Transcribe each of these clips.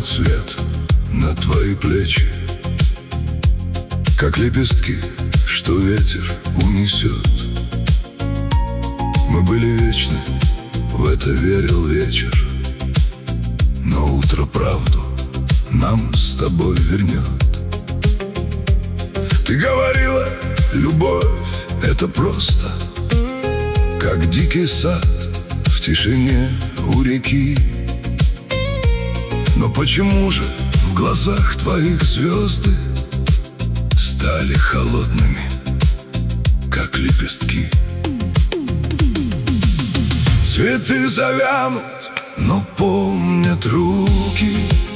падает свет на твои плечи, как лепестки, что ветер унесет. Мы были вечны, в это верил вечер, но утро правду нам с тобой вернет. Ты говорила, любовь — это просто, как дикий сад в тишине у реки. Но почему же в глазах твоих звезды стали холодными, как лепестки? Цветы завянут, но помнят руки,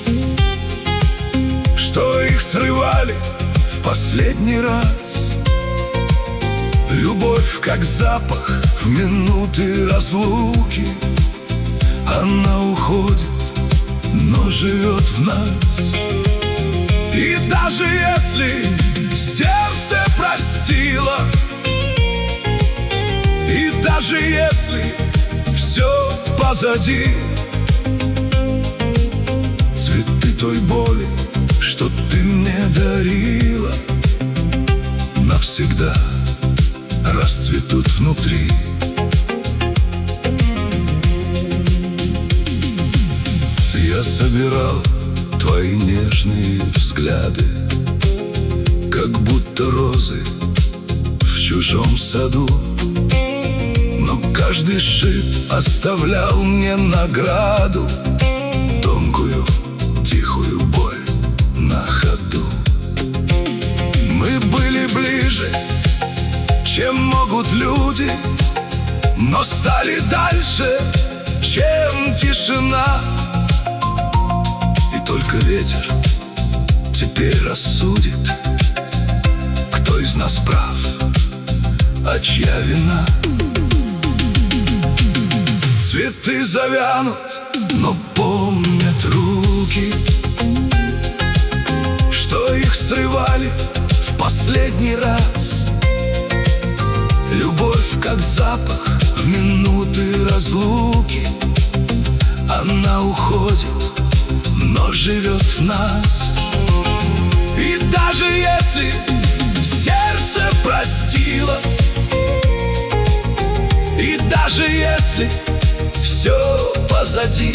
что их срывали в последний раз. Любовь, как запах в минуты разлуки, она уходит, но живет в нас. И даже если сердце простило, и даже если все позади, цветы той боли, что ты мне дарила, навсегда расцветут внутри. Я собирал твои нежные взгляды, как будто розы в чужом саду, но каждый шип оставлял мне награду, тонкую, тихую боль на ходу. Мы были ближе, чем могут люди, но стали дальше, чем тишина. И только ветер теперь рассудит, кто из нас прав, а чья вина. Цветы завянут, но помнят руки, что их срывали в последний раз. Любовь, как запах в минуты разлуки, она уходит, но живет в нас. И даже если сердце простило, и даже если все позади,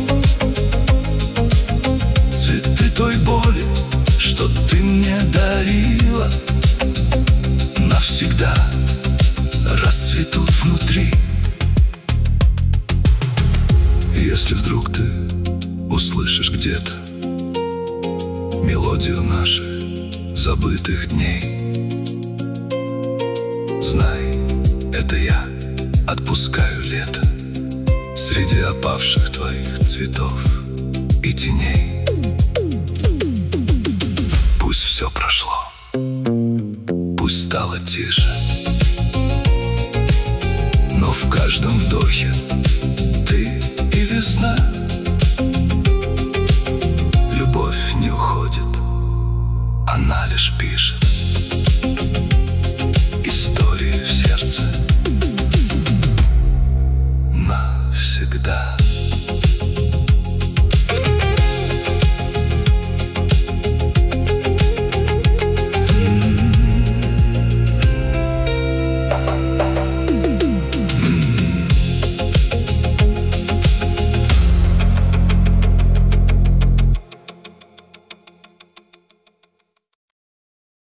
цветы той боли, что ты мне дарила, навсегда расцветут внутри. И если вдруг ты услышишь где-то мелодию наших забытых дней, знай, это я отпускаю лето среди опавших твоих цветов и теней. Пусть все прошло, пусть стало тише, но в каждом вдохе ты и весна. Любовь не уходит, она лишь пишет.